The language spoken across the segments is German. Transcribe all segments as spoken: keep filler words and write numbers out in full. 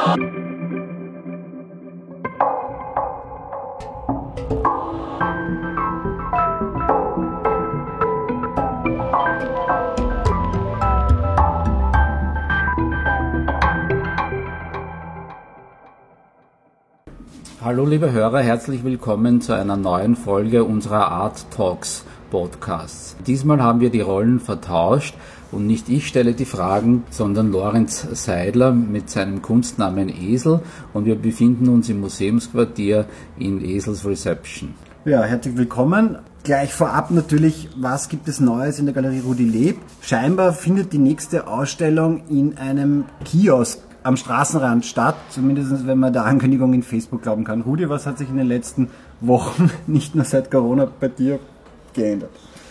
Hallo liebe Hörer, herzlich willkommen zu einer neuen Folge unserer Art Talks Podcasts. Diesmal haben wir die Rollen vertauscht und nicht ich stelle die Fragen, sondern Lorenz Seidler mit seinem Kunstnamen Esel, und wir befinden uns im Museumsquartier in Esels Reception. Ja, herzlich willkommen. Gleich vorab natürlich, was gibt es Neues in der Galerie Rudi Leb? Scheinbar findet die nächste Ausstellung in einem Kiosk am Straßenrand statt, zumindest wenn man der Ankündigung in Facebook glauben kann. Rudi, was hat sich in den letzten Wochen, nicht nur seit Corona, bei dir geändert?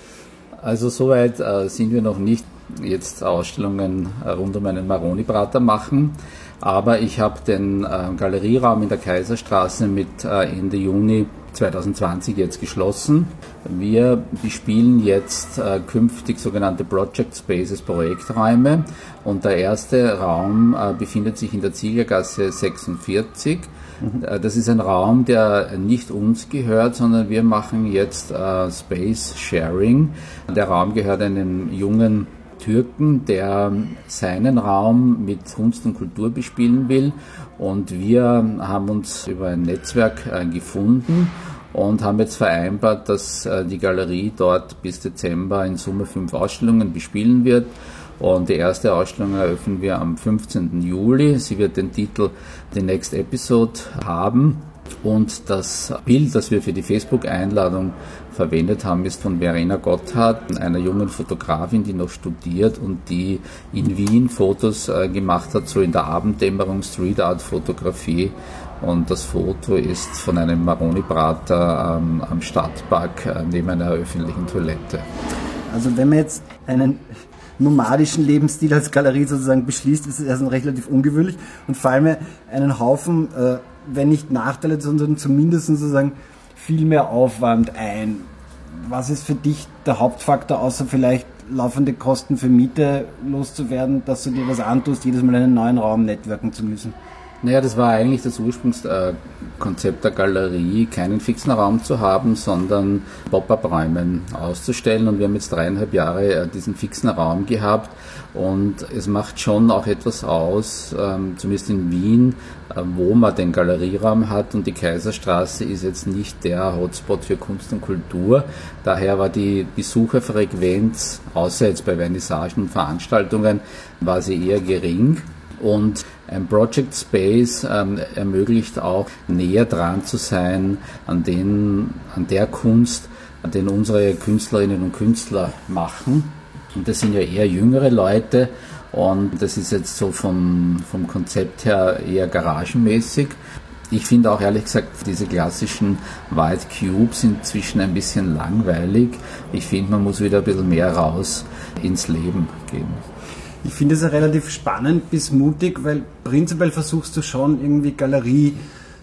Also soweit äh, sind wir noch nicht jetzt Ausstellungen äh, rund um einen Maroni-Prater machen, aber ich habe den äh, Galerieraum in der Kaiserstraße mit äh, Ende Juni zwanzig zwanzig jetzt geschlossen. Wir bespielen jetzt äh, künftig sogenannte Project Spaces, Projekträume, und der erste Raum äh, befindet sich in der Ziegergasse sechsundvierzig. Mhm. Äh, das ist ein Raum, der nicht uns gehört, sondern wir machen jetzt äh, Space Sharing. Der Raum gehört einem jungen Türken, der seinen Raum mit Kunst und Kultur bespielen will, und wir haben uns über ein Netzwerk äh, gefunden und haben jetzt vereinbart, dass äh, die Galerie dort bis Dezember in Summe fünf Ausstellungen bespielen wird, und die erste Ausstellung eröffnen wir am fünfzehnten Juli. Sie wird den Titel The Next Episode haben. Und das Bild, das wir für die Facebook-Einladung verwendet haben, ist von Verena Gotthard, einer jungen Fotografin, die noch studiert und die in Wien Fotos äh, gemacht hat, so in der Abenddämmerung, Street Art Fotografie. Und das Foto ist von einem Maroni-Prater ähm, am Stadtpark äh, neben einer öffentlichen Toilette. Also wenn man jetzt einen nomadischen Lebensstil als Galerie sozusagen beschließt, ist es erst relativ ungewöhnlich und vor allem einen Haufen, äh, wenn nicht Nachteile, sondern zumindest sozusagen viel mehr Aufwand ein. Was ist für dich der Hauptfaktor, außer vielleicht laufende Kosten für Miete loszuwerden, dass du dir das antust, jedes Mal einen neuen Raum networken zu müssen? Naja, das war eigentlich das Ursprungskonzept der Galerie, keinen fixen Raum zu haben, sondern Pop-up-Räumen auszustellen, und wir haben jetzt dreieinhalb Jahre diesen fixen Raum gehabt, und es macht schon auch etwas aus, zumindest in Wien, wo man den Galerieraum hat, und die Kaiserstraße ist jetzt nicht der Hotspot für Kunst und Kultur, daher war die Besucherfrequenz, außer jetzt bei Vernissagen und Veranstaltungen, war sie eher gering. Und ein Project Space ähm, ermöglicht auch, näher dran zu sein an, den, an der Kunst, an den unsere Künstlerinnen und Künstler machen. Und das sind ja eher jüngere Leute, und das ist jetzt so vom, vom Konzept her eher garagenmäßig. Ich finde auch ehrlich gesagt, diese klassischen White Cubes sind inzwischen ein bisschen langweilig. Ich finde, man muss wieder ein bisschen mehr raus ins Leben gehen. Ich finde es ja relativ spannend bis mutig, weil prinzipiell versuchst du schon irgendwie Galerie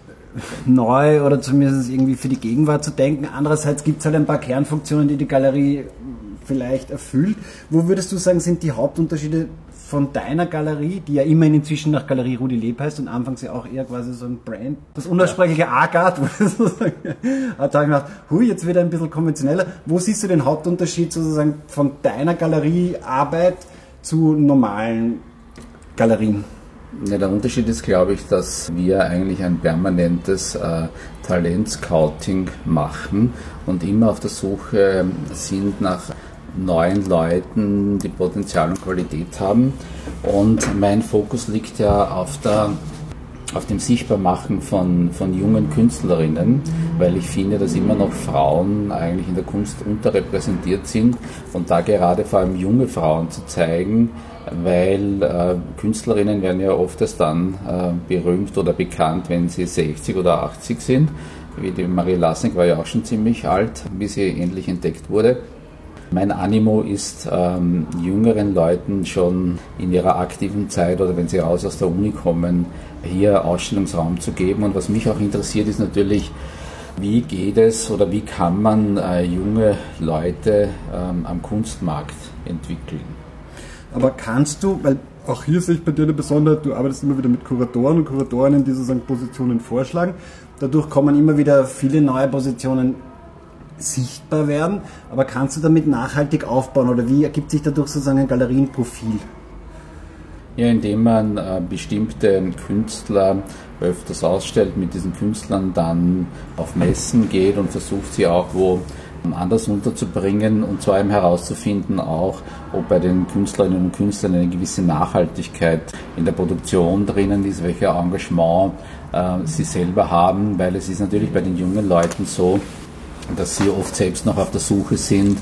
neu oder zumindest irgendwie für die Gegenwart zu denken. Andererseits gibt es halt ein paar Kernfunktionen, die die Galerie vielleicht erfüllt. Wo würdest du sagen, sind die Hauptunterschiede von deiner Galerie, die ja immerhin inzwischen nach Galerie Rudi Leb heißt und anfangs ja auch eher quasi so ein Brand, das unaussprechliche Agard, wo du sozusagen, hat ich gedacht, hui, jetzt wird er ein bisschen konventioneller. Wo siehst du den Hauptunterschied sozusagen von deiner Galeriearbeit zu normalen Galerien? Ja, der Unterschied ist, glaube ich, dass wir eigentlich ein permanentes äh, Talentscouting machen und immer auf der Suche sind nach neuen Leuten, die Potenzial und Qualität haben. Und mein Fokus liegt ja auf der auf dem Sichtbarmachen von, von jungen Künstlerinnen, weil ich finde, dass immer noch Frauen eigentlich in der Kunst unterrepräsentiert sind, und da gerade vor allem junge Frauen zu zeigen, weil äh, Künstlerinnen werden ja oft erst dann äh, berühmt oder bekannt, wenn sie sechzig oder achtzig sind, wie die Marie Lasnik war ja auch schon ziemlich alt, wie sie endlich entdeckt wurde. Mein Animo ist, ähm, jüngeren Leuten schon in ihrer aktiven Zeit oder wenn sie raus aus der Uni kommen, hier Ausstellungsraum zu geben. Und was mich auch interessiert, ist natürlich, wie geht es oder wie kann man äh, junge Leute ähm, am Kunstmarkt entwickeln. Aber kannst du, weil Auch hier sehe ich bei dir eine Besonderheit, du arbeitest immer wieder mit Kuratoren und Kuratorinnen, die sozusagen Positionen vorschlagen. Dadurch kommen immer wieder viele neue Positionen sichtbar werden, aber kannst du damit nachhaltig aufbauen oder wie ergibt sich dadurch sozusagen ein Galerienprofil? Ja, indem man äh, bestimmte Künstler öfters ausstellt, mit diesen Künstlern dann auf Messen geht und versucht sie auch wo anders unterzubringen und zu einem herauszufinden auch, ob bei den Künstlerinnen und Künstlern eine gewisse Nachhaltigkeit in der Produktion drinnen ist, welcher Engagement äh, sie selber haben, weil es ist natürlich bei den jungen Leuten so, dass sie oft selbst noch auf der Suche sind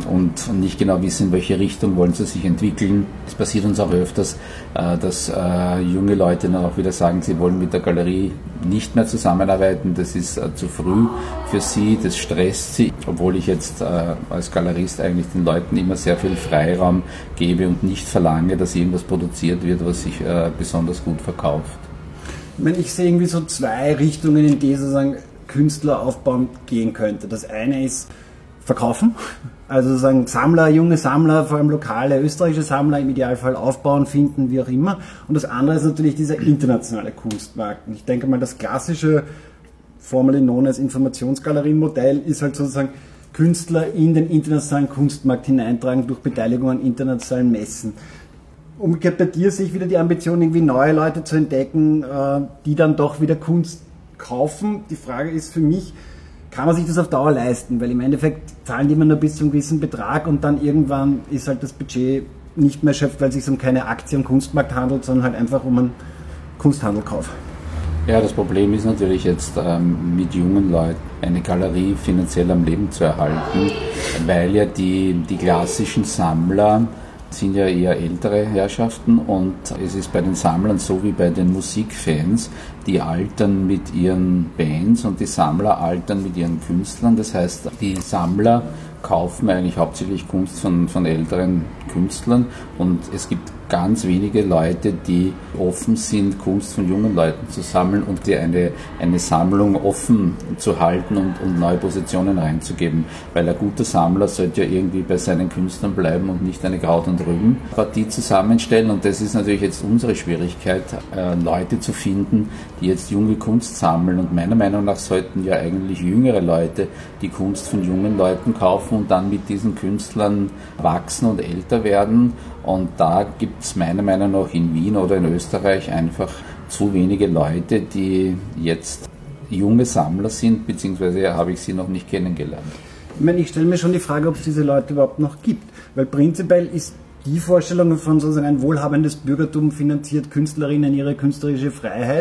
und nicht genau wissen, in welche Richtung wollen sie sich entwickeln. Es passiert uns auch öfters, dass junge Leute dann auch wieder sagen, sie wollen mit der Galerie nicht mehr zusammenarbeiten, das ist zu früh für sie, das stresst sie, obwohl ich jetzt als Galerist eigentlich den Leuten immer sehr viel Freiraum gebe und nicht verlange, dass irgendwas produziert wird, was sich besonders gut verkauft. Ich meine, ich sehe irgendwie so zwei Richtungen, in die sozusagen Künstler aufbauen gehen könnte. Das eine ist verkaufen, also sozusagen Sammler, junge Sammler, vor allem lokale österreichische Sammler im Idealfall aufbauen, finden, wie auch immer. Und das andere ist natürlich dieser internationale Kunstmarkt. Und ich denke mal, das klassische, formerly known as Informationsgalerienmodell ist halt sozusagen Künstler in den internationalen Kunstmarkt hineintragen durch Beteiligung an internationalen Messen. Umgekehrt bei dir sehe ich wieder die Ambition, irgendwie neue Leute zu entdecken, die dann doch wieder Kunst kaufen. Die Frage ist für mich, kann man sich das auf Dauer leisten? Weil im Endeffekt zahlen die immer nur bis zu einem gewissen Betrag und dann irgendwann ist halt das Budget nicht mehr erschöpft, weil es sich um keine Aktie am Kunstmarkt handelt, sondern halt einfach um einen Kunsthandelkauf. Ja, das Problem ist natürlich jetzt ähm, mit jungen Leuten eine Galerie finanziell am Leben zu erhalten, weil ja die, die klassischen Sammler sind ja eher ältere Herrschaften und es ist bei den Sammlern so wie bei den Musikfans, die altern mit ihren Bands und die Sammler altern mit ihren Künstlern. Das heißt, die Sammler kaufen eigentlich hauptsächlich Kunst von, von älteren Künstlern und es gibt ganz wenige Leute, die offen sind, Kunst von jungen Leuten zu sammeln und die eine, eine Sammlung offen zu halten und, und neue Positionen reinzugeben. Weil ein guter Sammler sollte ja irgendwie bei seinen Künstlern bleiben und nicht eine Kraut- und Rübenpartie zusammenstellen. Und das ist natürlich jetzt unsere Schwierigkeit, äh, Leute zu finden, die jetzt junge Kunst sammeln. Und meiner Meinung nach sollten ja eigentlich jüngere Leute die Kunst von jungen Leuten kaufen und dann mit diesen Künstlern wachsen und älter werden. Und da gibt es meiner Meinung nach in Wien oder in Österreich einfach zu wenige Leute, die jetzt junge Sammler sind, beziehungsweise habe ich sie noch nicht kennengelernt. Ich meine, ich stelle mir schon die Frage, ob es diese Leute überhaupt noch gibt. Weil prinzipiell ist die Vorstellung von sozusagen ein wohlhabendes Bürgertum finanziert Künstlerinnen ihre künstlerische Freiheit,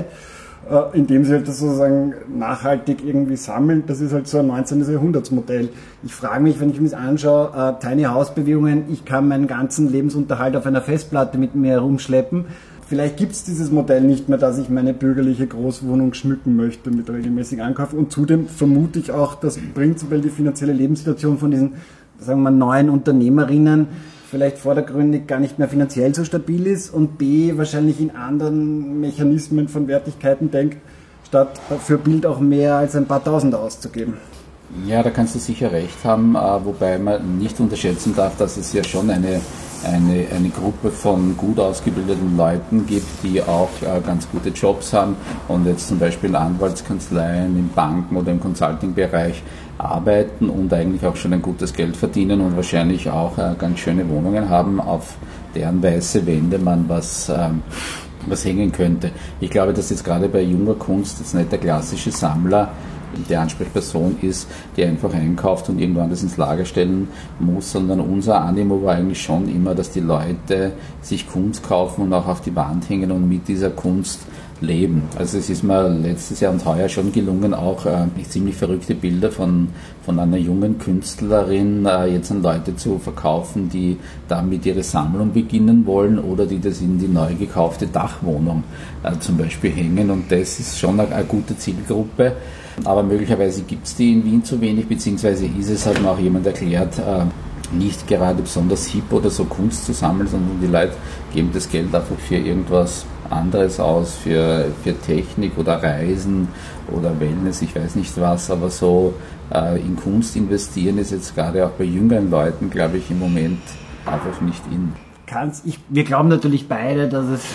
indem sie halt das sozusagen nachhaltig irgendwie sammeln. Das ist halt so ein neunzehnten. Jahrhundertsmodell. Ich frage mich, wenn ich mir das anschaue, uh, Tiny House Bewegungen, ich kann meinen ganzen Lebensunterhalt auf einer Festplatte mit mir herumschleppen. Vielleicht gibt es dieses Modell nicht mehr, dass ich meine bürgerliche Großwohnung schmücken möchte mit regelmäßigen Ankäufen. Und zudem vermute ich auch, dass prinzipiell die finanzielle Lebenssituation von diesen, sagen wir mal, neuen Unternehmerinnen vielleicht vordergründig gar nicht mehr finanziell so stabil ist und B, wahrscheinlich in anderen Mechanismen von Wertigkeiten denkt, statt für Bild auch mehr als ein paar Tausend auszugeben. Ja, da kannst du sicher recht haben, wobei man nicht unterschätzen darf, dass es ja schon eine, eine, eine Gruppe von gut ausgebildeten Leuten gibt, die auch ganz gute Jobs haben und jetzt zum Beispiel in Anwaltskanzleien, in Banken oder im Consulting-Bereich arbeiten und eigentlich auch schon ein gutes Geld verdienen und wahrscheinlich auch äh, ganz schöne Wohnungen haben, auf deren weiße Wände man was, ähm, was hängen könnte. Ich glaube, dass jetzt gerade bei junger Kunst jetzt nicht der klassische Sammler die Ansprechperson ist, die einfach einkauft und irgendwann das ins Lager stellen muss, sondern unser Animo war eigentlich schon immer, dass die Leute sich Kunst kaufen und auch auf die Wand hängen und mit dieser Kunst leben. Also es ist mir letztes Jahr und heuer schon gelungen, auch äh, ziemlich verrückte Bilder von, von einer jungen Künstlerin äh, jetzt an Leute zu verkaufen, die damit ihre Sammlung beginnen wollen oder die das in die neu gekaufte Dachwohnung äh, zum Beispiel hängen und das ist schon eine, eine gute Zielgruppe. Aber möglicherweise gibt es die in Wien zu wenig, beziehungsweise ist es, hat mir auch jemand erklärt, äh, nicht gerade besonders hip oder so Kunst zu sammeln, sondern die Leute geben das Geld einfach für irgendwas anderes aus, für, für Technik oder Reisen oder Wellness, ich weiß nicht was, aber so äh, in Kunst investieren ist jetzt gerade auch bei jüngeren Leuten, glaube ich, im Moment einfach nicht in. kannst, ich, wir glauben natürlich beide, dass es,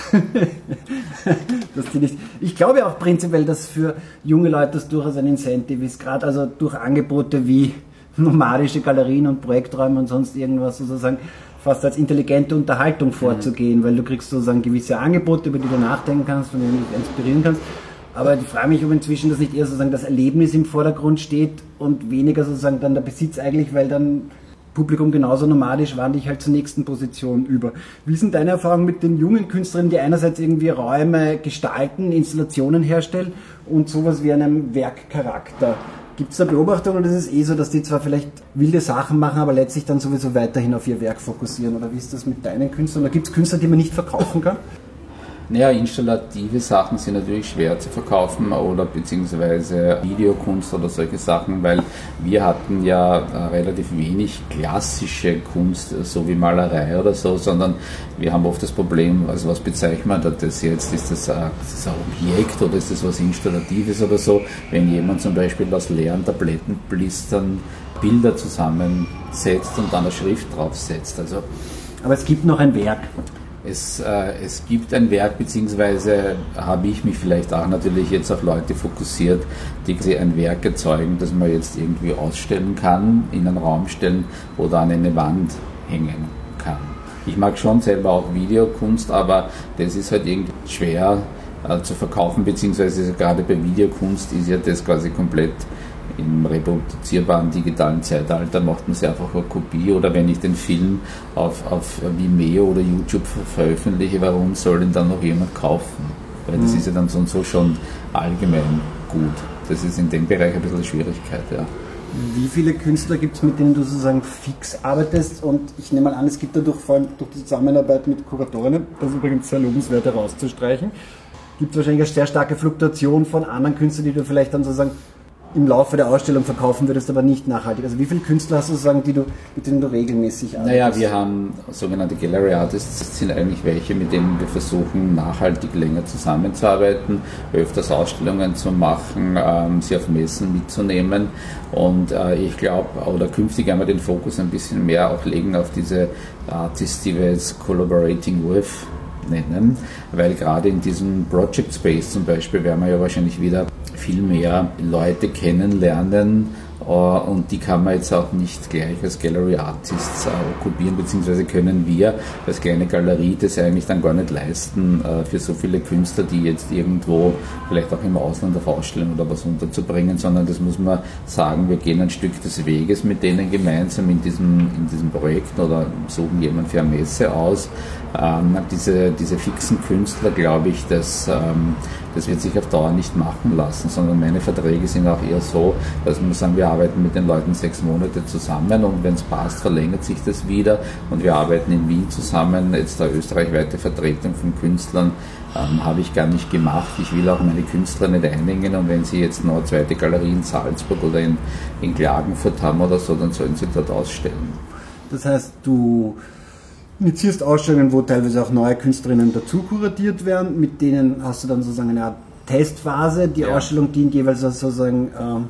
dass die nicht, ich glaube auch prinzipiell, dass für junge Leute das durchaus ein Incentive ist, gerade also durch Angebote wie nomadische Galerien und Projekträume und sonst irgendwas sozusagen fast als intelligente Unterhaltung vorzugehen, mhm. weil du kriegst sozusagen gewisse Angebote, über die du nachdenken kannst, von denen du dich inspirieren kannst. Aber ich frage mich, ob inzwischen das nicht eher sozusagen das Erlebnis im Vordergrund steht und weniger sozusagen dann der Besitz eigentlich, weil dann Publikum genauso nomadisch wandere ich halt zur nächsten Position über. Wie sind deine Erfahrungen mit den jungen Künstlerinnen, die einerseits irgendwie Räume gestalten, Installationen herstellen und sowas wie einem Werkcharakter? Gibt es da Beobachtungen oder ist es eh so, dass die zwar vielleicht wilde Sachen machen, aber letztlich dann sowieso weiterhin auf ihr Werk fokussieren? Oder wie ist das mit deinen Künstlern? Oder gibt es Künstler, die man nicht verkaufen kann? Naja, installative Sachen sind natürlich schwer zu verkaufen oder beziehungsweise Videokunst oder solche Sachen, weil wir hatten ja äh, relativ wenig klassische Kunst, so wie Malerei oder so, sondern wir haben oft das Problem, also was bezeichnet man das jetzt? Ist das, ein, ist das ein Objekt oder ist das was Installatives oder so? Wenn jemand zum Beispiel aus leeren Tablettenblistern Bilder zusammensetzt und dann eine Schrift draufsetzt. Also, aber es gibt noch ein Werk. Es, äh, es gibt ein Werk, beziehungsweise habe ich mich vielleicht auch natürlich jetzt auf Leute fokussiert, die ein Werk erzeugen, das man jetzt irgendwie ausstellen kann, in einen Raum stellen oder an eine Wand hängen kann. Ich mag schon selber auch Videokunst, aber das ist halt irgendwie schwer äh, zu verkaufen, beziehungsweise gerade bei Videokunst ist ja das quasi komplett im reproduzierbaren digitalen Zeitalter, macht man sich einfach eine Kopie, oder wenn ich den Film auf, auf Vimeo oder YouTube veröffentliche, warum soll ihn dann noch jemand kaufen? Weil das mhm. ist ja dann so und so schon allgemein gut. Das ist in dem Bereich ein bisschen eine Schwierigkeit, ja. Wie viele Künstler gibt es, mit denen du sozusagen fix arbeitest? Und ich nehme mal an, es gibt dadurch vor allem durch die Zusammenarbeit mit Kuratorinnen, das ist übrigens sehr lobenswert herauszustreichen, gibt es wahrscheinlich eine sehr starke Fluktuation von anderen Künstlern, die du vielleicht dann sozusagen im Laufe der Ausstellung verkaufen würdest, aber nicht nachhaltig. Also wie viele Künstler hast du sozusagen, die du, mit denen du regelmäßig arbeitest? Naja, wir haben sogenannte Gallery Artists, das sind eigentlich welche, mit denen wir versuchen, nachhaltig länger zusammenzuarbeiten, öfters Ausstellungen zu machen, ähm, sie auf Messen mitzunehmen, und äh, ich glaube, oder künftig einmal den Fokus ein bisschen mehr auch legen auf diese Artists, die wir jetzt Collaborating with nennen, weil gerade in diesem Project Space zum Beispiel werden wir ja wahrscheinlich wieder viel mehr Leute kennenlernen, und die kann man jetzt auch nicht gleich als Gallery Artists okkupieren, beziehungsweise können wir als kleine Galerie das eigentlich dann gar nicht leisten, für so viele Künstler, die jetzt irgendwo vielleicht auch im Ausland auf Ausstellungen oder was unterzubringen, sondern das muss man sagen, wir gehen ein Stück des Weges mit denen gemeinsam in diesem, in diesem Projekt oder suchen jemanden für eine Messe aus. Ähm, diese, diese fixen Künstler, glaube ich, dass, ähm, das wird sich auf Dauer nicht machen lassen, sondern meine Verträge sind auch eher so, dass wir sagen, wir arbeiten mit den Leuten sechs Monate zusammen, und wenn es passt, verlängert sich das wieder, und wir arbeiten in Wien zusammen. Jetzt eine österreichweite Vertretung von Künstlern ähm, habe ich gar nicht gemacht. Ich will auch meine Künstler nicht einengen, und wenn sie jetzt noch eine zweite Galerie in Salzburg oder in, in Klagenfurt haben oder so, dann sollen sie dort ausstellen. Das heißt, du initiierst Ausstellungen, wo teilweise auch neue Künstlerinnen dazu kuratiert werden, mit denen hast du dann sozusagen eine Art Testphase. Die ja. Ausstellung dient jeweils als sozusagen äh,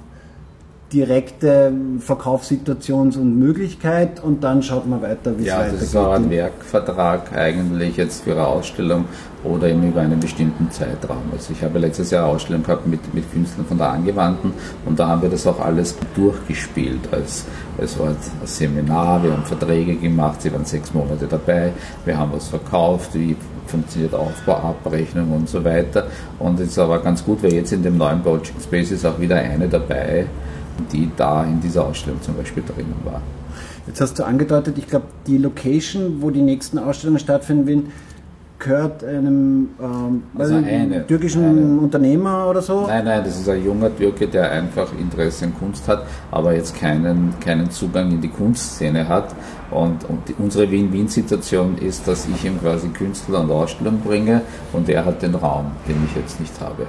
direkte Verkaufssituations- und Möglichkeit, und dann schaut man weiter, wie es ja, weitergeht. Ja, das ist auch ein Werkvertrag eigentlich jetzt für eine Ausstellung oder eben über einen bestimmten Zeitraum. Also ich habe letztes Jahr eine Ausstellung gehabt mit, mit Künstlern von der Angewandten, und da haben wir das auch alles durchgespielt. Als, es war ein Seminar, wir haben Verträge gemacht, sie waren sechs Monate dabei, wir haben was verkauft, wie funktioniert Aufbau, Abrechnung und so weiter. Und es ist aber ganz gut, weil jetzt in dem neuen Project Space ist auch wieder eine dabei, die da in dieser Ausstellung zum Beispiel drinnen war. Jetzt hast du angedeutet, ich glaube, die Location, wo die nächsten Ausstellungen stattfinden werden, gehört einem ähm, also eine, türkischen eine. Unternehmer oder so? Nein, nein, das ist ein junger Türke, der einfach Interesse in Kunst hat, aber jetzt keinen, keinen Zugang in die Kunstszene hat. Und, und die, unsere Win-Win-Situation ist, dass ich ihm quasi Künstler und Ausstellung bringe, und er hat den Raum, den ich jetzt nicht habe.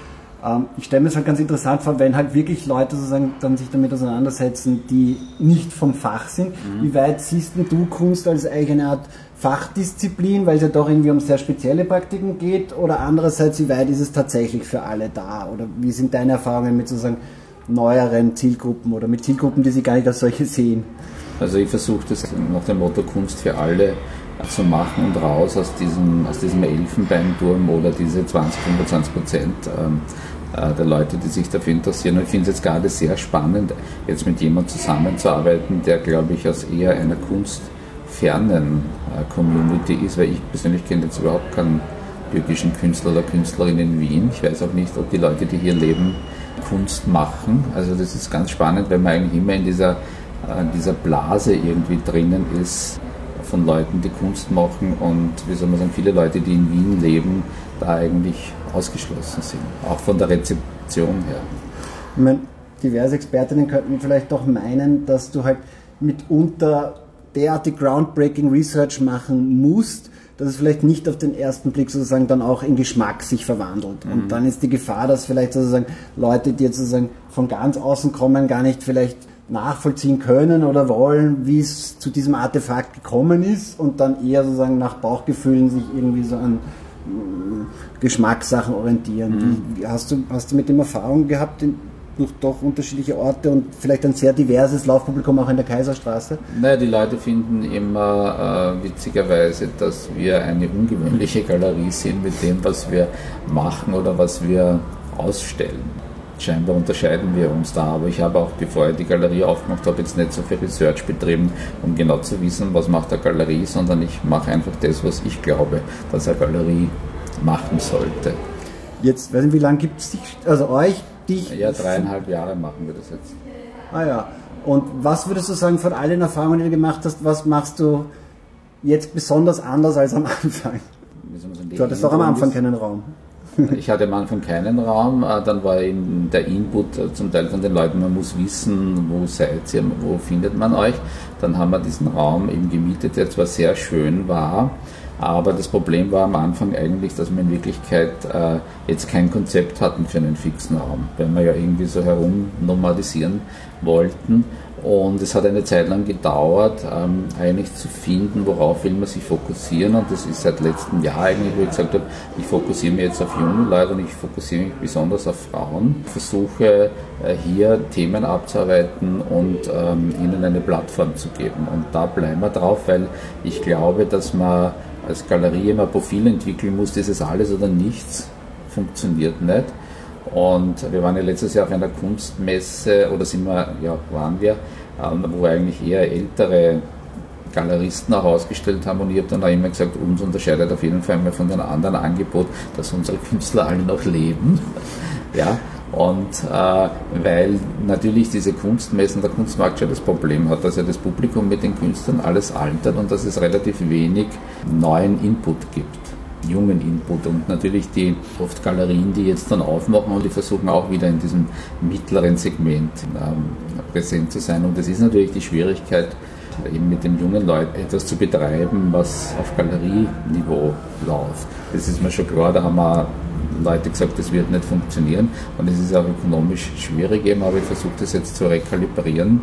Ich stelle mir es halt ganz interessant vor, wenn halt wirklich Leute sozusagen dann sich damit auseinandersetzen, die nicht vom Fach sind. Mhm. Wie weit siehst du Kunst als eigentlich eine Art Fachdisziplin, weil es ja doch irgendwie um sehr spezielle Praktiken geht, oder andererseits, wie weit ist es tatsächlich für alle da? Oder wie sind deine Erfahrungen mit sozusagen neueren Zielgruppen oder mit Zielgruppen, die sie gar nicht als solche sehen? Also ich versuche das nach dem Motto Kunst für alle zu machen und raus aus diesem, aus diesem Elfenbeinturm oder diese zwanzig, fünfundzwanzig Prozent ähm, der Leute, die sich dafür interessieren. Und ich finde es jetzt gerade sehr spannend, jetzt mit jemandem zusammenzuarbeiten, der, glaube ich, aus eher einer kunstfernen äh, Community ist, weil ich persönlich kenne jetzt überhaupt keinen türkischen Künstler oder Künstlerin in Wien. Ich weiß auch nicht, ob die Leute, die hier leben, Kunst machen. Also das ist ganz spannend, weil man eigentlich immer in dieser, äh, dieser Blase irgendwie drinnen ist von Leuten, die Kunst machen und, wie soll man sagen, viele Leute, die in Wien leben, da eigentlich ausgeschlossen sind, auch von der Rezeption her. Ich meine, diverse Expertinnen könnten vielleicht doch meinen, dass du halt mitunter derartig groundbreaking Research machen musst, dass es vielleicht nicht auf den ersten Blick sozusagen dann auch in Geschmack sich verwandelt. Mhm. Und dann ist die Gefahr, dass vielleicht sozusagen Leute, die jetzt sozusagen von ganz außen kommen, gar nicht vielleicht nachvollziehen können oder wollen, wie es zu diesem Artefakt gekommen ist und dann eher sozusagen nach Bauchgefühlen sich irgendwie so an Geschmackssachen orientieren. Mhm. Wie, hast, du, hast du mit dem Erfahrungen gehabt in, durch doch unterschiedliche Orte und vielleicht ein sehr diverses Laufpublikum auch in der Kaiserstraße? Naja, die Leute finden immer äh, witzigerweise, dass wir eine ungewöhnliche Galerie sind mit dem, was wir machen oder was wir ausstellen. Scheinbar unterscheiden wir uns da, aber ich habe auch, bevor ich die Galerie aufgemacht habe, jetzt nicht so viel Research betrieben, um genau zu wissen, was macht eine Galerie, sondern ich mache einfach das, was ich glaube, dass eine Galerie machen sollte. Jetzt, weiß nicht, wie lange gibt es dich, also euch, dich? Ja, dreieinhalb Jahre machen wir das jetzt. Ah ja, und was würdest du sagen, von all den Erfahrungen, die du gemacht hast, was machst du jetzt besonders anders als am Anfang? Wie soll man sagen, du hattest doch am Anfang keinen Raum. Ich hatte am Anfang keinen Raum, dann war eben der Input zum Teil von den Leuten, man muss wissen, wo seid ihr, wo findet man euch. Dann haben wir diesen Raum eben gemietet, der zwar sehr schön war, aber das Problem war am Anfang eigentlich, dass wir in Wirklichkeit äh, jetzt kein Konzept hatten für einen fixen Raum, weil wir ja irgendwie so herum nomadisieren wollten. Und es hat eine Zeit lang gedauert, ähm, eigentlich zu finden, worauf will man sich fokussieren. Und das ist seit letztem Jahr eigentlich, wo ich gesagt habe, ich fokussiere mich jetzt auf junge Leute und ich fokussiere mich besonders auf Frauen. Ich versuche äh, hier Themen abzuarbeiten und ähm, ihnen eine Plattform zu geben. Und da bleiben wir drauf, weil ich glaube, dass man als Galerie immer ein Profil entwickeln muss, dieses alles oder nichts funktioniert nicht. Und wir waren ja letztes Jahr auf einer Kunstmesse, oder sind wir, ja, waren wir, wo eigentlich eher ältere Galeristen auch ausgestellt haben und ich habe dann auch immer gesagt, uns unterscheidet auf jeden Fall mal von den anderen Angebot, dass unsere Künstler alle noch leben. Ja, und äh, weil natürlich diese Kunstmessen, der Kunstmarkt schon das Problem hat, dass ja das Publikum mit den Künstlern alles altert und dass es relativ wenig neuen Input gibt. Jungen Input und natürlich die oft Galerien, die jetzt dann aufmachen und die versuchen auch wieder in diesem mittleren Segment ähm, präsent zu sein. Und das ist natürlich die Schwierigkeit, eben mit den jungen Leuten etwas zu betreiben, was auf Galerieniveau läuft. Das ist mir schon klar, da haben wir Leute gesagt, das wird nicht funktionieren und es ist auch ökonomisch schwierig eben, aber ich versuche das jetzt zu rekalibrieren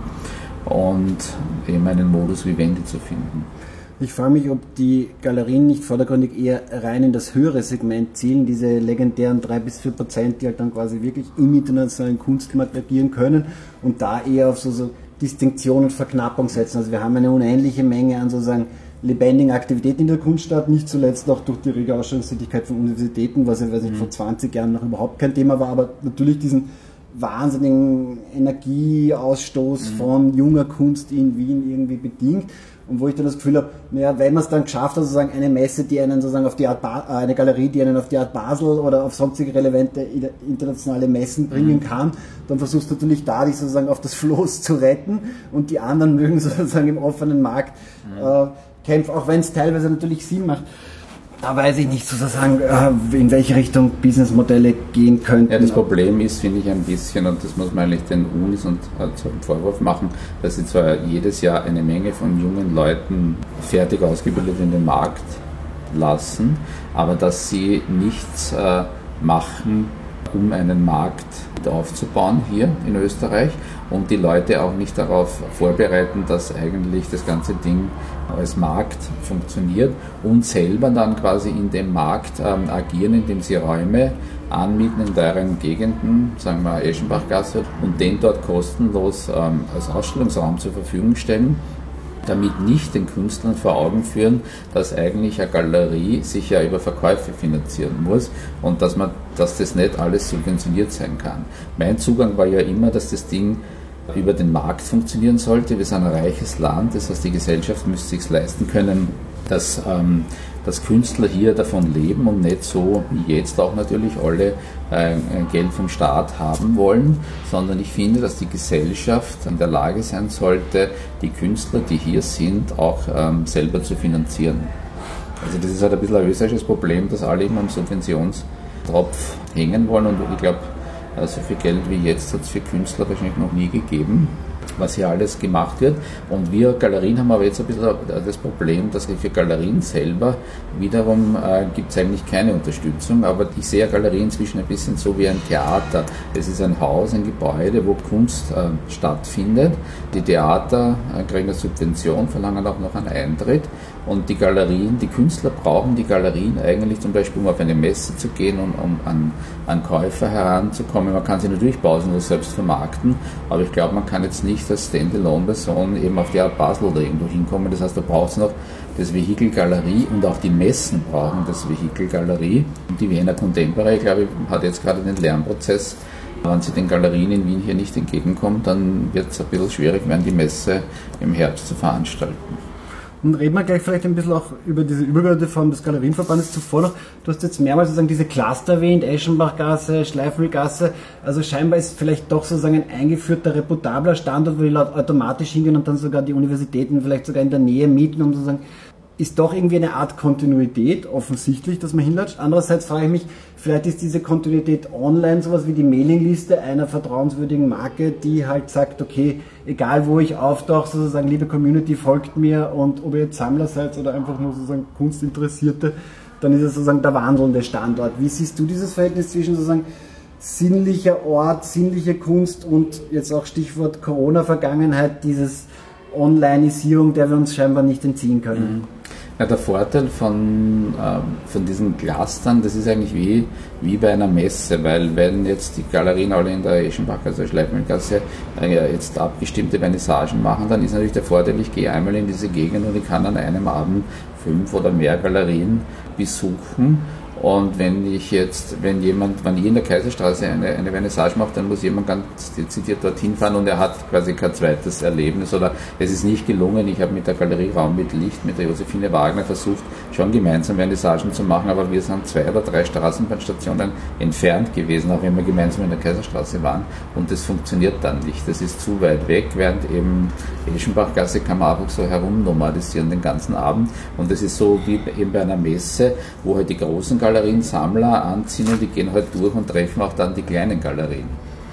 und eben einen Modus vivendi zu finden. Ich frage mich, ob die Galerien nicht vordergründig eher rein in das höhere Segment zielen, diese legendären drei bis vier Prozent, die halt dann quasi wirklich im internationalen Kunstmarkt agieren können und da eher auf so, so Distinktion und Verknappung setzen. Also wir haben eine unendliche Menge an sozusagen lebendigen Aktivitäten in der Kunststadt, nicht zuletzt auch durch die rege Ausstellungstätigkeit von Universitäten, was ja weiß ich, mhm. vor zwanzig Jahren noch überhaupt kein Thema war, aber natürlich diesen wahnsinnigen Energieausstoß mhm. von junger Kunst in Wien irgendwie bedingt. Und wo ich dann das Gefühl habe, naja, wenn man es dann geschafft hat, sozusagen eine Messe, die einen sozusagen auf die Art, ba- eine Galerie, die einen auf die Art Basel oder auf sonstige relevante internationale Messen bringen kann, dann versuchst du natürlich da, dich sozusagen auf das Floß zu retten und die anderen mögen sozusagen im offenen Markt äh, kämpfen, auch wenn es teilweise natürlich Sinn macht. Da weiß ich nicht sozusagen, in welche Richtung Businessmodelle gehen könnten. Ja, das Problem ist, finde ich, ein bisschen, und das muss man eigentlich den Unis und halt so einen Vorwurf machen, dass sie zwar jedes Jahr eine Menge von jungen Leuten fertig ausgebildet in den Markt lassen, aber dass sie nichts äh, machen, um einen Markt aufzubauen hier in Österreich und die Leute auch nicht darauf vorbereiten, dass eigentlich das ganze Ding als Markt funktioniert und selber dann quasi in dem Markt ähm, agieren, indem sie Räume anmieten in teuren Gegenden, sagen wir Eschenbachgasse, und den dort kostenlos ähm, als Ausstellungsraum zur Verfügung stellen damit nicht den Künstlern vor Augen führen, dass eigentlich eine Galerie sich ja über Verkäufe finanzieren muss und dass man, dass das nicht alles subventioniert sein kann. Mein Zugang war ja immer, dass das Ding über den Markt funktionieren sollte. Wir sind ein reiches Land, das heißt, die Gesellschaft müsste sich leisten können, dass, ähm, dass Künstler hier davon leben und nicht so wie jetzt auch natürlich alle äh, Geld vom Staat haben wollen, sondern ich finde, dass die Gesellschaft in der Lage sein sollte, die Künstler, die hier sind, auch ähm, selber zu finanzieren. Also das ist halt ein bisschen ein österreichisches Problem, dass alle immer am Subventionstropf hängen wollen und ich glaube, so viel Geld wie jetzt hat es für Künstler wahrscheinlich noch nie gegeben, was hier alles gemacht wird. Und wir Galerien haben aber jetzt ein bisschen das Problem, dass für Galerien selber wiederum äh, gibt es eigentlich keine Unterstützung, aber ich sehe Galerien inzwischen ein bisschen so wie ein Theater. Es ist ein Haus, ein Gebäude, wo Kunst äh, stattfindet. Die Theater äh, kriegen eine Subvention, verlangen auch noch einen Eintritt. Und die Galerien, die Künstler brauchen die Galerien eigentlich zum Beispiel, um auf eine Messe zu gehen und um an, an Käufer heranzukommen. Man kann sie natürlich pausenlos selbst vermarkten, aber ich glaube, man kann jetzt nicht als Standalone-Person eben auf die Art Basel oder irgendwo hinkommen. Das heißt, da braucht es noch das Vehikel Galerie und auch die Messen brauchen das Vehikel Galerie. Und die Wiener Contemporary, glaube ich, hat jetzt gerade den Lernprozess. Wenn sie den Galerien in Wien hier nicht entgegenkommt, dann wird es ein bisschen schwierig werden, die Messe im Herbst zu veranstalten. Und reden wir gleich vielleicht ein bisschen auch über diese übergeordnete Form des Galerienverbandes zuvor noch. Du hast jetzt mehrmals sozusagen diese Cluster erwähnt, Eschenbachgasse, Schleifmühlgasse. Also scheinbar ist vielleicht doch sozusagen ein eingeführter, reputabler Standort, wo die Leute automatisch hingehen und dann sogar die Universitäten vielleicht sogar in der Nähe mieten, um sozusagen, ist doch irgendwie eine Art Kontinuität, offensichtlich, dass man hinlatscht. Andererseits frage ich mich, vielleicht ist diese Kontinuität online sowas wie die Mailingliste einer vertrauenswürdigen Marke, die halt sagt, okay, egal wo ich auftauche, sozusagen, liebe Community, folgt mir und ob ihr jetzt Sammler seid oder einfach nur sozusagen Kunstinteressierte, dann ist es sozusagen der wandelnde Standort. Wie siehst du dieses Verhältnis zwischen sozusagen sinnlicher Ort, sinnliche Kunst und jetzt auch Stichwort Corona-Vergangenheit, dieses Onlineisierung, der wir uns scheinbar nicht entziehen können? Mhm. Ja, der Vorteil von, äh, von diesen Clustern, das ist eigentlich wie, wie bei einer Messe, weil wenn jetzt die Galerien alle in der Eschenbachgasse, Schleifmühlgasse äh, jetzt abgestimmte Vernissagen machen, dann ist natürlich der Vorteil, ich gehe einmal in diese Gegend und ich kann an einem Abend fünf oder mehr Galerien besuchen. Und wenn ich jetzt, wenn jemand, wenn ich in der Kaiserstraße eine, eine Vernissage mache, dann muss jemand ganz dezidiert dorthin fahren und er hat quasi kein zweites Erlebnis oder es ist nicht gelungen. Ich habe mit der Galerie Raum mit Licht, mit der Josephine Wagner versucht, schon gemeinsam Vernissagen zu machen, aber wir sind zwei oder drei Straßenbahnstationen entfernt gewesen, auch wenn wir gemeinsam in der Kaiserstraße waren und das funktioniert dann nicht. Das ist zu weit weg, während eben Eschenbachgasse kann man einfach so herumnomadisieren den ganzen Abend und das ist so wie eben bei einer Messe, wo halt die großen Galerien Galerien Sammler anziehen und die gehen halt durch und treffen auch dann die kleinen Galerien.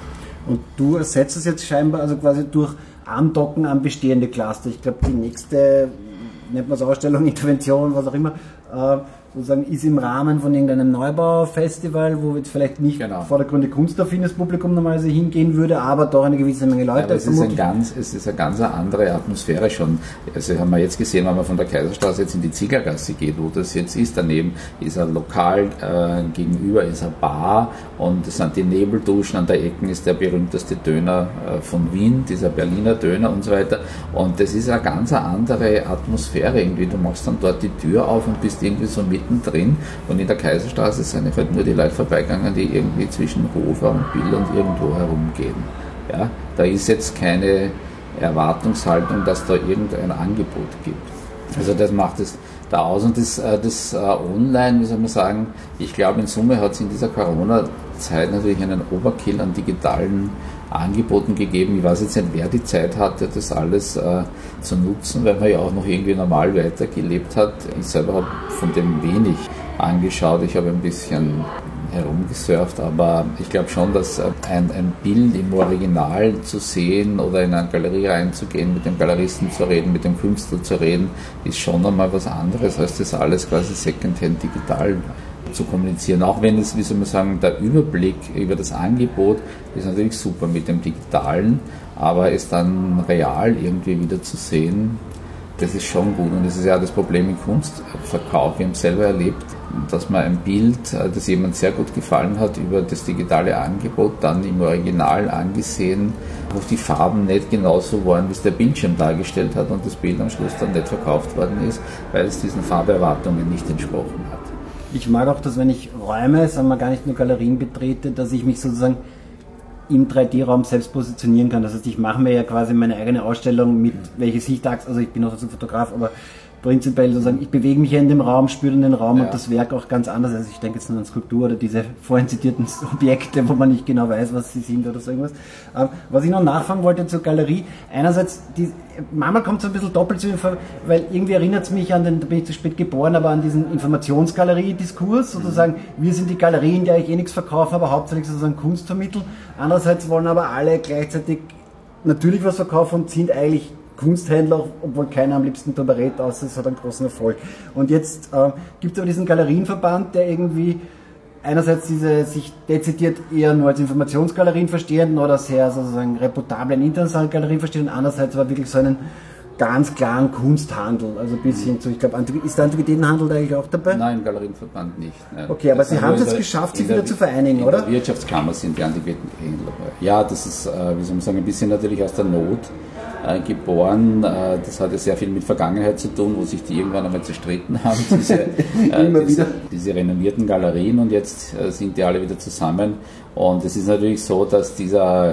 Und du ersetzt es jetzt scheinbar also quasi durch Andocken an bestehende Cluster. Ich glaube, die nächste, nennt man es Ausstellung, Intervention, was auch immer, äh, sozusagen ist im Rahmen von irgendeinem Neubaufestival, wo jetzt vielleicht nicht genau. vordergründig kunstaffines Publikum normalerweise hingehen würde, aber doch eine gewisse Menge Leute. Ja, aber es ist, ein ganz, es ist eine ganz andere Atmosphäre schon. Also haben wir jetzt gesehen, wenn man von der Kaiserstraße jetzt in die Zieglergasse geht, wo das jetzt ist, daneben ist ein Lokal, äh, gegenüber ist eine Bar und es sind die Nebelduschen, an der Ecken ist der berühmteste Döner äh, von Wien, dieser Berliner Döner und so weiter. Und das ist eine ganz andere Atmosphäre irgendwie. Du machst dann dort die Tür auf und bist irgendwie so mittendrin und in der Kaiserstraße sind halt nur die Leute vorbeigegangen, die irgendwie zwischen Hofer und Bill und irgendwo herumgehen. Ja, da ist jetzt keine Erwartungshaltung, dass da irgendein Angebot gibt. Also das macht es da aus und das, das Online, wie soll man sagen, ich glaube in Summe hat es in dieser Corona-Zeit natürlich einen Overkill an digitalen Angeboten gegeben. Ich weiß jetzt nicht, wer die Zeit hatte, das alles äh, zu nutzen, weil man ja auch noch irgendwie normal weitergelebt hat. Ich selber habe von dem wenig angeschaut. Ich habe ein bisschen herumgesurft, aber ich glaube schon, dass ein, ein Bild im Original zu sehen oder in eine Galerie reinzugehen, mit dem Galeristen zu reden, mit dem Künstler zu reden, ist schon einmal was anderes, als das alles quasi secondhand digital zu kommunizieren. Auch wenn es, wie soll man sagen, der Überblick über das Angebot ist natürlich super mit dem Digitalen, aber es dann real irgendwie wieder zu sehen, das ist schon gut. Und das ist ja das Problem im Kunstverkauf. Wir haben es selber erlebt, dass man ein Bild, das jemand sehr gut gefallen hat, über das digitale Angebot dann im Original angesehen, wo die Farben nicht genauso waren, wie es der Bildschirm dargestellt hat und das Bild am Schluss dann nicht verkauft worden ist, weil es diesen Farberwartungen nicht entsprochen hat. Ich mag auch, dass wenn ich Räume, sagen wir gar nicht nur Galerien betrete, dass ich mich sozusagen im drei D Raum selbst positionieren kann. Das heißt, ich mache mir ja quasi meine eigene Ausstellung mit welche Sichtachse, also ich bin auch so ein Fotograf, aber prinzipiell sozusagen, ich bewege mich ja in dem Raum, spüre in den Raum ja. Und das Werk auch ganz anders. Also ich denke jetzt nur an Skulptur oder diese vorhin zitierten Objekte, wo man nicht genau weiß, was sie sind oder so irgendwas. Ähm, was ich noch nachfragen wollte zur Galerie, einerseits, die, manchmal kommt es ein bisschen doppelt zu mir vor, weil irgendwie erinnert es mich an den, da bin ich zu spät geboren, aber an diesen Informationsgalerie-Diskurs, sozusagen, wir sind die Galerien, die eigentlich eh nichts verkaufen, aber hauptsächlich sozusagen Kunst vermitteln. Andererseits wollen aber alle gleichzeitig natürlich was verkaufen und sind eigentlich Kunsthändler, obwohl keiner am liebsten darüber redet, außer es hat einen großen Erfolg. Und jetzt äh, gibt es aber diesen Galerienverband, der irgendwie einerseits diese sich dezidiert eher nur als Informationsgalerien verstehen oder sehr sozusagen reputablen internationalen Galerien verstehen und andererseits aber wirklich so einen ganz klaren Kunsthandel, also bis hin zu, ich glaube, ist der Antiquitätenhandel da eigentlich auch dabei? Nein, Galerienverband nicht. Nein. Okay, aber das Sie haben es jetzt geschafft, sich wieder zu vereinigen, in oder? In der Wirtschaftskammer sind die Antiquitätenhändler dabei. Ja, das ist, äh, wie soll man sagen, ein bisschen natürlich aus der Not äh, geboren. Äh, das hatte sehr viel mit Vergangenheit zu tun, wo sich die irgendwann einmal zerstritten haben, diese, äh, diese, diese renommierten Galerien, und jetzt äh, sind die alle wieder zusammen. Und es ist natürlich so, dass dieser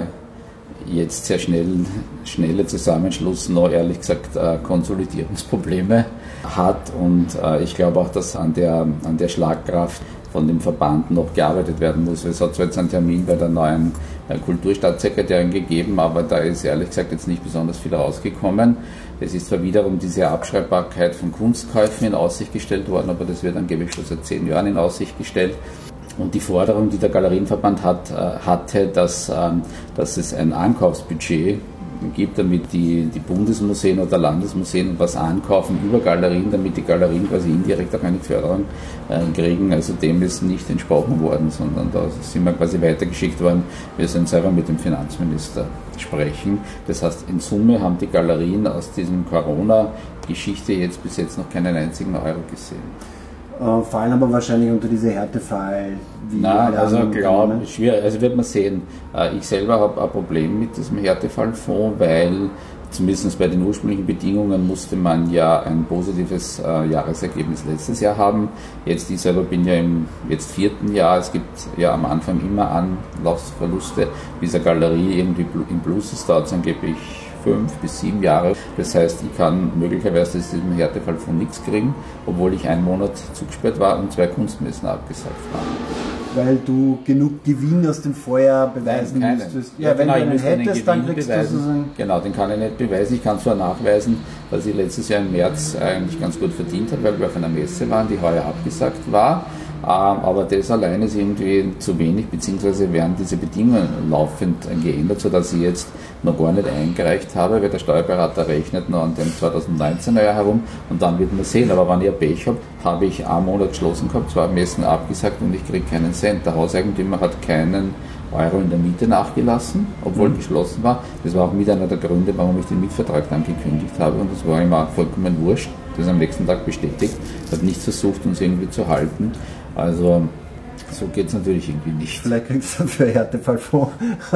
jetzt sehr schnell, schnelle Zusammenschluss noch ehrlich gesagt äh, Konsolidierungsprobleme hat, und äh, ich glaube auch, dass an der, an der Schlagkraft von dem Verband noch gearbeitet werden muss. Es hat zwar jetzt einen Termin bei der neuen äh, Kulturstaatssekretärin gegeben, aber da ist ehrlich gesagt jetzt nicht besonders viel rausgekommen. Es ist zwar wiederum diese Abschreibbarkeit von Kunstkäufen in Aussicht gestellt worden, aber das wird angeblich schon seit zehn Jahren in Aussicht gestellt. Und die Forderung, die der Galerienverband hat, hatte, dass, dass es ein Ankaufsbudget gibt, damit die, die Bundesmuseen oder Landesmuseen was ankaufen über Galerien, damit die Galerien quasi indirekt auch eine Förderung kriegen. Also dem ist nicht entsprochen worden, sondern da sind wir quasi weitergeschickt worden. Wir sollen selber mit dem Finanzminister sprechen. Das heißt, in Summe haben die Galerien aus diesem Corona-Geschichte jetzt bis jetzt noch keinen einzigen Euro gesehen. Uh, fallen aber wahrscheinlich unter diese Härtefall. Wie Nein, also klar, schwierig. Also wird man sehen. Ich selber habe ein Problem mit diesem Härtefallfonds, weil zumindest bei den ursprünglichen Bedingungen musste man ja ein positives äh, Jahresergebnis letztes Jahr haben. Jetzt, ich selber bin ja im jetzt vierten Jahr. Es gibt ja am Anfang immer Anlaufverluste. Bis eine Galerie irgendwie im Plus ist, dauert es angeblich fünf bis sieben Jahre. Das heißt, ich kann möglicherweise aus diesem Härtefallfonds nichts kriegen, obwohl ich einen Monat zugesperrt war und zwei Kunstmessen abgesagt habe. Weil du genug Gewinn aus dem Vorjahr beweisen Nein, müsstest. Ja, ja, wenn genau, du einen hättest, dann kriegst beweisen. du sozusagen... Genau, den kann ich nicht beweisen. Ich kann zwar nachweisen, dass ich letztes Jahr im März eigentlich ganz gut verdient habe, weil wir auf einer Messe waren, die heuer abgesagt war. Aber das allein ist irgendwie zu wenig, beziehungsweise werden diese Bedingungen laufend geändert, sodass ich jetzt noch gar nicht eingereicht habe, weil der Steuerberater rechnet noch an dem zweitausendneunzehner Jahr herum und dann wird man sehen. Aber wenn ich ein Pech habe, habe ich einen Monat geschlossen gehabt, zwei Messen abgesagt und ich kriege keinen Cent. Der Hauseigentümer hat keinen Euro in der Miete nachgelassen, obwohl mhm. geschlossen war. Das war auch mit einer der Gründe, warum ich den Mietvertrag dann gekündigt habe, und das war ihm auch vollkommen wurscht. Das am nächsten Tag bestätigt, hat nichts versucht, uns irgendwie zu halten. Also so geht es natürlich irgendwie nicht. Vielleicht kriegst du für Härtefallfonds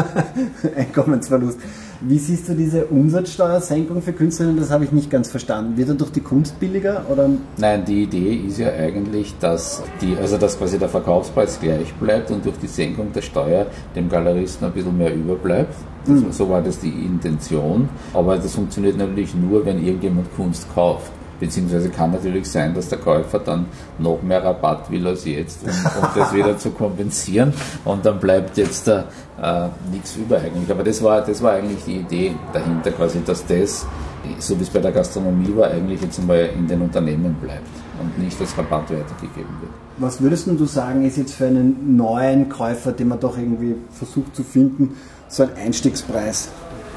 Einkommensverlust. Wie siehst du diese Umsatzsteuersenkung für Künstlerinnen? Das habe ich nicht ganz verstanden. Wird dadurch die Kunst billiger? Oder? Nein, die Idee ist ja eigentlich, dass, die, also dass quasi der Verkaufspreis gleich bleibt und durch die Senkung der Steuer dem Galeristen ein bisschen mehr überbleibt. Das, mhm. So war das die Intention. Aber das funktioniert natürlich nur, wenn irgendjemand Kunst kauft. Beziehungsweise kann natürlich sein, dass der Käufer dann noch mehr Rabatt will als jetzt, um, um das wieder zu kompensieren, und dann bleibt jetzt da äh, nichts über eigentlich. Aber das war, das war eigentlich die Idee dahinter, quasi, dass das, so wie es bei der Gastronomie war, eigentlich jetzt einmal in den Unternehmen bleibt und nicht als Rabatt weitergegeben wird. Was würdest du sagen, ist jetzt für einen neuen Käufer, den man doch irgendwie versucht zu finden, so ein Einstiegspreis?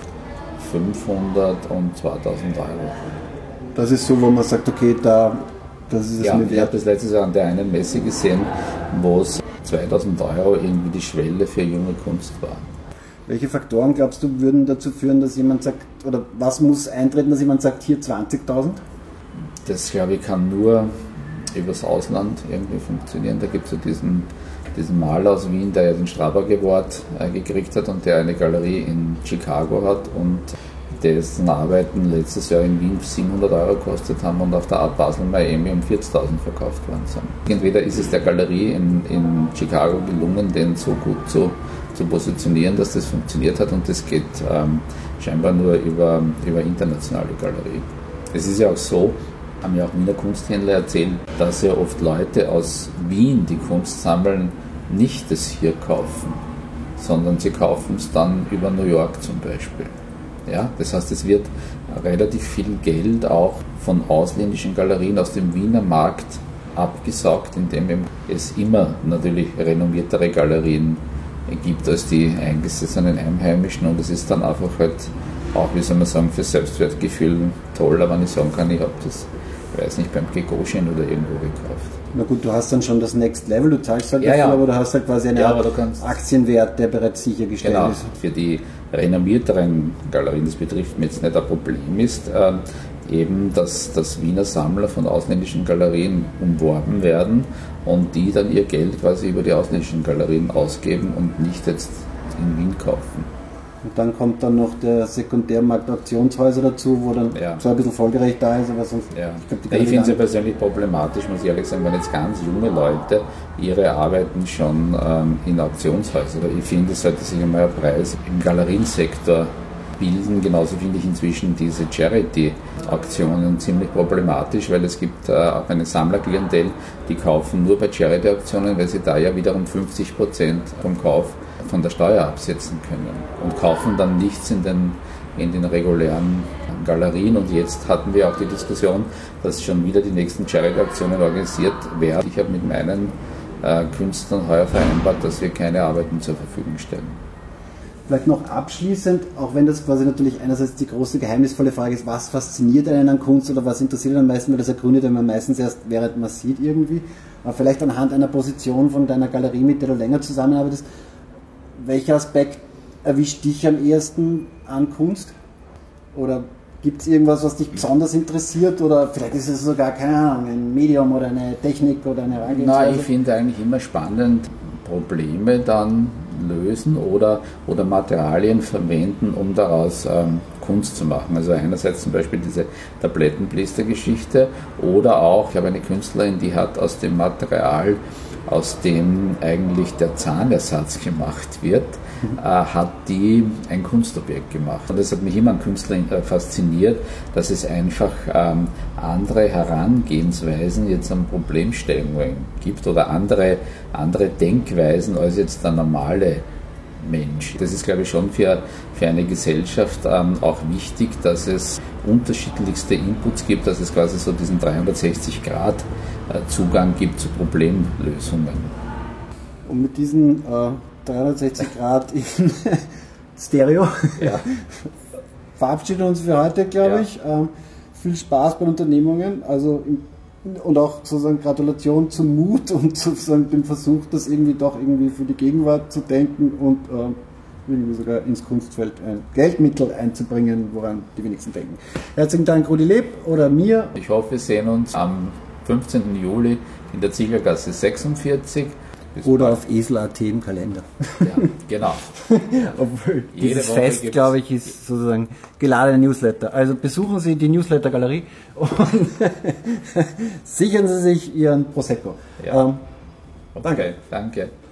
fünfhundert und zweitausend Euro. Das ist so, wo man sagt, okay, da, das ist es ja, mir wert. Ich habe das letztes Jahr an der einen Messe gesehen, wo es zweitausend Euro irgendwie die Schwelle für junge Kunst war. Welche Faktoren, glaubst du, würden dazu führen, dass jemand sagt, oder was muss eintreten, dass jemand sagt, hier zwanzigtausend? Das, glaube ich, kann nur übers Ausland irgendwie funktionieren. Da gibt es ja diesen, diesen Maler aus Wien, der ja den Strabag Award äh, gekriegt hat und der eine Galerie in Chicago hat und dessen Arbeiten letztes Jahr in Wien siebenhundert Euro gekostet haben und auf der Art Basel Miami um vierzigtausend verkauft worden sind. Entweder ist es der Galerie in, in Chicago gelungen, den so gut zu, zu positionieren, dass das funktioniert hat und das geht ähm, scheinbar nur über, über internationale Galerie. Es ist ja auch so, haben ja auch Wiener Kunsthändler erzählt, dass ja oft Leute aus Wien, die Kunst sammeln, nicht das hier kaufen, sondern sie kaufen es dann über New York zum Beispiel. Ja, das heißt, es wird relativ viel Geld auch von ausländischen Galerien aus dem Wiener Markt abgesaugt, indem es immer natürlich renommiertere Galerien gibt als die eingesessenen Einheimischen und es ist dann einfach halt auch, wie soll man sagen, für Selbstwertgefühl toll, wenn ich sagen kann, ich habe das, ich weiß nicht, beim Gagosian oder irgendwo gekauft. Na gut, du hast dann schon das Next Level, du zahlst halt ja, dafür, ja. aber du hast halt quasi einen ja, Aktienwert, der bereits sichergestellt genau, ist. Für die renommierteren Galerien, das betrifft mir jetzt nicht ein Problem ist, äh, eben, dass, dass Wiener Sammler von ausländischen Galerien umworben werden und die dann ihr Geld quasi über die ausländischen Galerien ausgeben und nicht jetzt in Wien kaufen. Und dann kommt dann noch der Sekundärmarkt Auktionshäuser dazu, wo dann ja. zwar ein bisschen folgerecht da ist, aber sonst... Ja. Ich, glaub, die ja, ich finde es ja persönlich problematisch, muss ich ehrlich sagen, wenn jetzt ganz junge Leute ihre Arbeiten schon ähm, in Auktionshäuser, ich finde, es sollte sich einmal ein Preis im Galeriensektor bilden. Genauso finde ich inzwischen diese Charity-Auktionen ziemlich problematisch, weil es gibt äh, auch eine Sammlerklientel, die kaufen nur bei Charity-Auktionen, weil sie da ja wiederum fünfzig Prozent vom Kauf von der Steuer absetzen können und kaufen dann nichts in den, in den regulären Galerien. Und jetzt hatten wir auch die Diskussion, dass schon wieder die nächsten Charity-Auktionen organisiert werden. Ich habe mit meinen äh, Künstlern heuer vereinbart, dass wir keine Arbeiten zur Verfügung stellen. Vielleicht noch abschließend, auch wenn das quasi natürlich einerseits die große geheimnisvolle Frage ist, was fasziniert einen an Kunst oder was interessiert einen am meisten, weil das ergründet man meistens erst, während man sieht irgendwie. Aber vielleicht anhand einer Position von deiner Galerie, mit der du länger zusammenarbeitest, welcher Aspekt erwischt dich am ehesten an Kunst? Oder gibt es irgendwas, was dich besonders interessiert? Oder vielleicht ist es sogar, keine Ahnung, ein Medium oder eine Technik oder eine Herangehensweise? Nein, ich finde eigentlich immer spannend, Probleme dann lösen oder, oder Materialien verwenden, um daraus ähm, Kunst zu machen. Also einerseits zum Beispiel diese Tablettenblister-Geschichte oder auch, ich habe eine Künstlerin, die hat aus dem Material, aus dem eigentlich der Zahnersatz gemacht wird, äh, hat die ein Kunstobjekt gemacht. Und das hat mich immer an Künstlern äh, fasziniert, dass es einfach ähm, andere Herangehensweisen jetzt an Problemstellungen gibt oder andere, andere Denkweisen als jetzt der normale Mensch. Das ist, glaube ich, schon für, für eine Gesellschaft ähm, auch wichtig, dass es unterschiedlichste Inputs gibt, dass es quasi so diesen dreihundertsechzig Grad äh, Zugang gibt zu Problemlösungen. Und mit diesen äh, dreihundertsechzig Grad in Stereo ja. verabschieden wir uns für heute, glaube ja. ich. Ähm, viel Spaß bei Unternehmungen, also im und auch sozusagen Gratulation zum Mut und sozusagen dem Versuch, das irgendwie doch irgendwie für die Gegenwart zu denken und äh, irgendwie sogar ins Kunstfeld ein Geldmittel einzubringen, woran die wenigsten denken. Herzlichen Dank, Rudi Leb oder mir. Ich hoffe, wir sehen uns am fünfzehnten Juli in der Zieglergasse sechsundvierzig. Bis oder bald. Auf Esel Punkt at im Kalender. Ja, genau. Obwohl dieses Woche Fest, glaube ich, ist sozusagen geladene Newsletter. Also besuchen Sie die Newsletter-Galerie und sichern Sie sich Ihren Prosecco. Ja. Ähm, okay, danke. danke.